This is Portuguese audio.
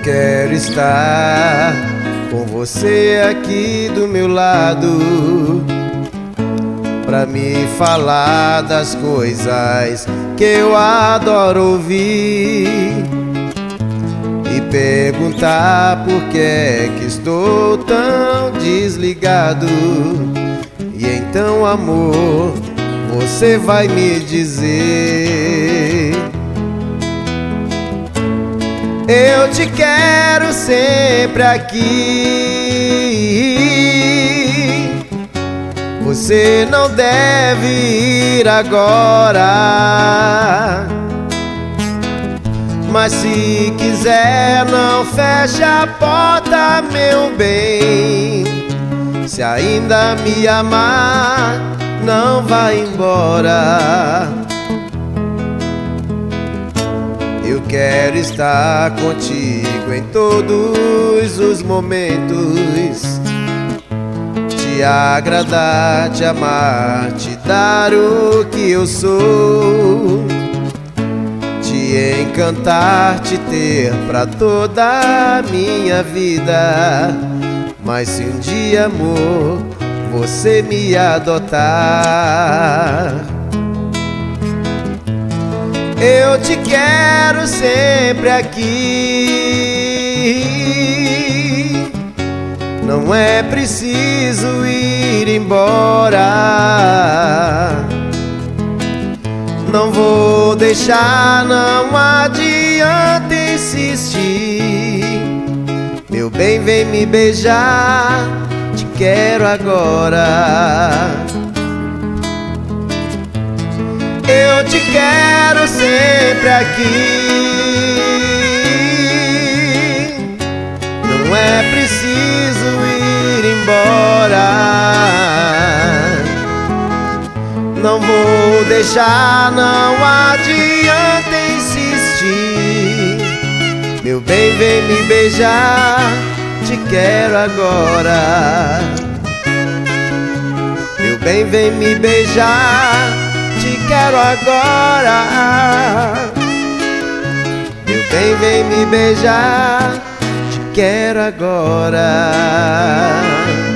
quero estar com você aqui do meu lado, pra me falar das coisas que eu adoro ouvir e perguntar por que é que estou tão desligado. E então, amor, você vai me dizer: eu te quero sempre aqui. Você não deve ir agora, mas se quiser não feche a porta, meu bem. Se ainda me amar, não vá embora. Eu quero estar contigo em todos os momentos, te agradar, te amar, te dar o que eu sou, te encantar, te ter pra toda a minha vida. Mas se um dia, amor, você me adotar, eu te quero sempre aqui. Não é preciso ir embora, não vou deixar, não adianta insistir. Meu bem, vem me beijar, te quero agora. Eu te quero sempre aqui. Não é preciso ir embora, não vou deixar, não adianta insistir. Meu bem, vem me beijar, te quero agora. Meu bem, vem me beijar, te quero agora. Meu bem, vem me beijar, te quero agora.